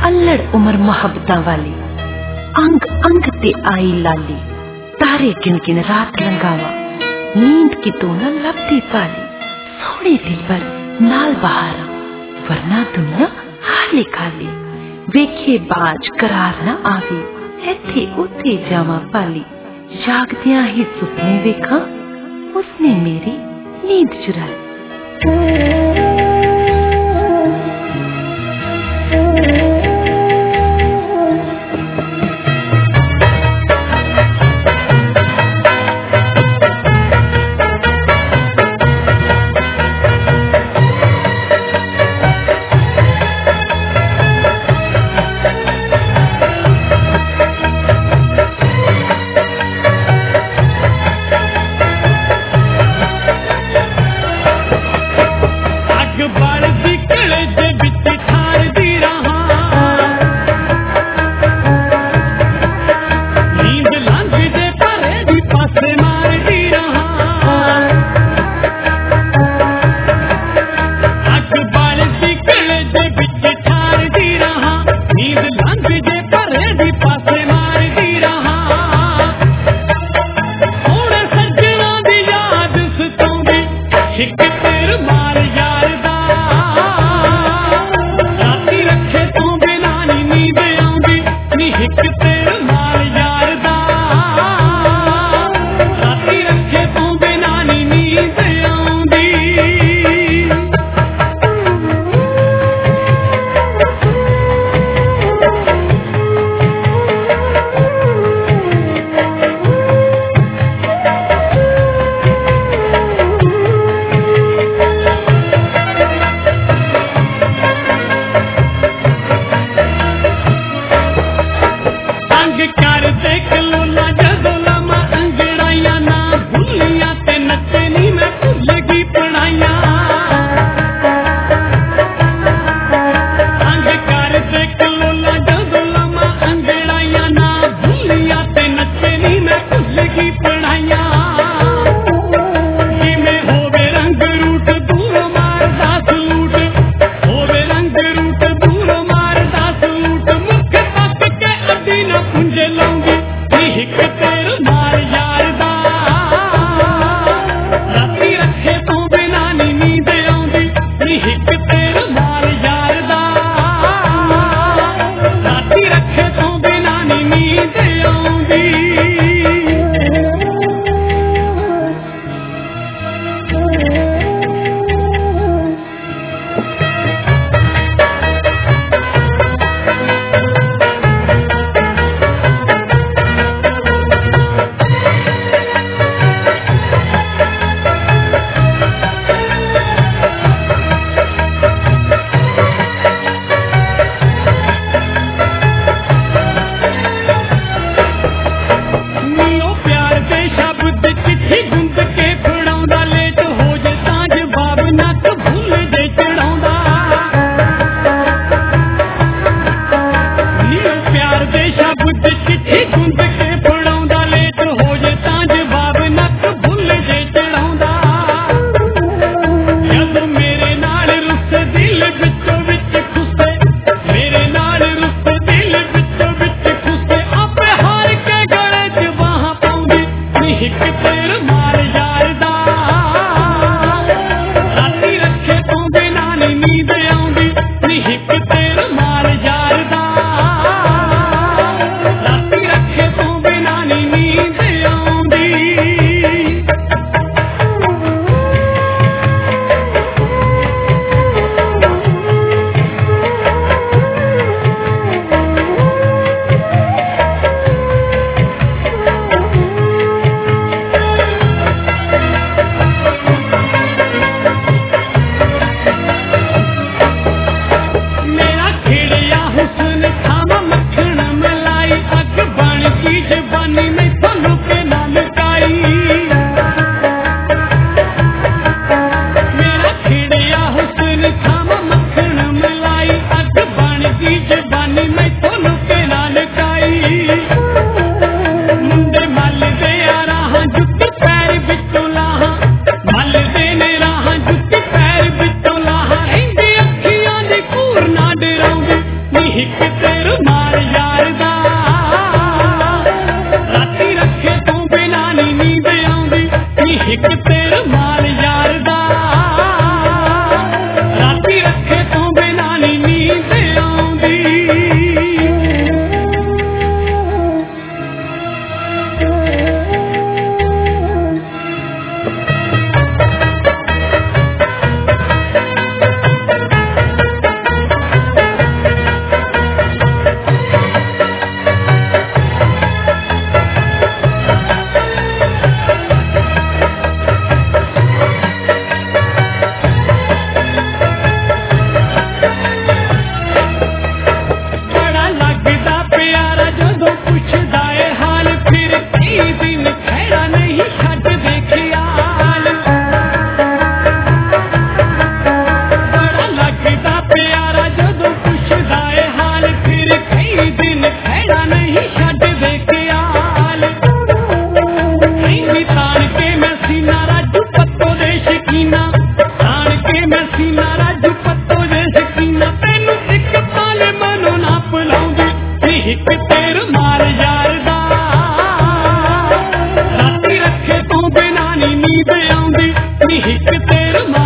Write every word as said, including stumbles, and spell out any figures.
अल्लड़ उमर मोहब्बतां वाली अंग अंग ते आई लाली तारे गिन गिन रात लंगावा नींद की तो न लपती पाली सोने दिल पर नाल बहारा वरना दुनिया हाली खाली वेखे बाज करार न आवे इथे उथे जावा पाली जागदिया ही सुपने वेखा उसने मेरी नींद चुराई। ਨੀ ਇੱਕ ਤੇਰ ਮਾਰ ਯਾਰ ਦਾ ਰਾਤੀ ਰੱਖੇ ਤੋਂ ਬਿਨਾਂ ਨੀ ਨੀਂਦ ਆਉਂਦੀ ਨੀ ਇੱਕ ਤੇਰ ਮਾਰ ਯਾਰ ਦਾ ਰਾਤੀ ਰੱਖੇ ਤੋਂ ਬਿਨਾਂ ਨੀ ਨੀਂਦ ਆਉਂਦੀ ਨੀ ਇੱਕ ਤੇਰ